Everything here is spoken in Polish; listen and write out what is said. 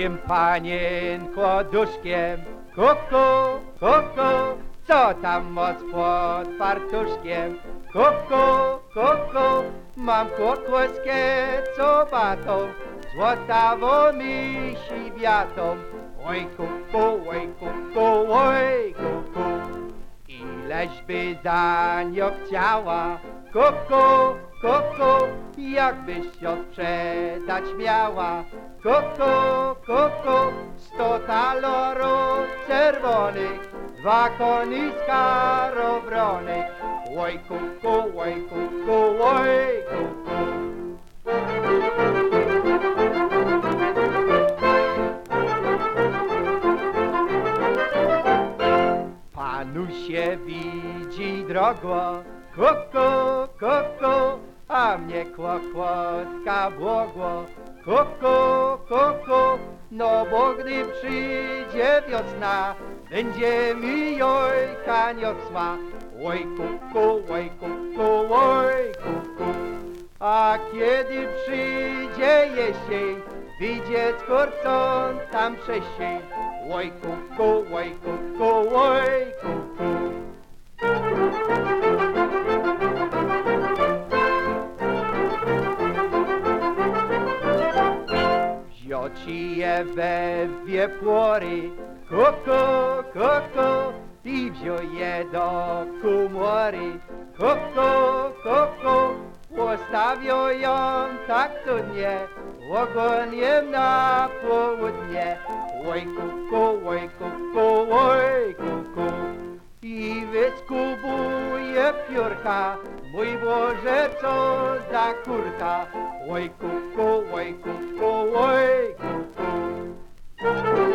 Tym panienko duszkiem, kuku, kuku, co tam moc pod fartuszkiem? Kuku, kuku, mam kukłuskę cubatą, złotawą misi wiatą. Oj kuku, oj kuku, oj kuku, ileś by za nią chciała. Kuku, kuku, jakbyś ją sprzedać miała. Kuku, kuku, 100 talorów czerwonych, 2 koniska robronych. Oj kuku, oj kuku, oj kuku. Panu się widzi drogo, kuku, kuku, a mnie kłokłotka błogło. Kuku, kuku, no bo gdy przyjdzie wiosna, będzie mi jojka niosła. Oj kuku, oj kuku, oj kuku. A kiedy przyjdzie jesień, wyjdzie skurcą tam przesień. Oj kuku, oj kuku, oj kuku. Wziąci je we dwie płory, kuku, kuku, i wziął je do komory. Kuku, kuku, postawią ją tak cudnie, ogoniem na południe. Oj kuku, oj kuku, oj kuku. I wyskubuje piórka, mój Boże, co za kurka. Oj kuku, oj kuku, oj kuku.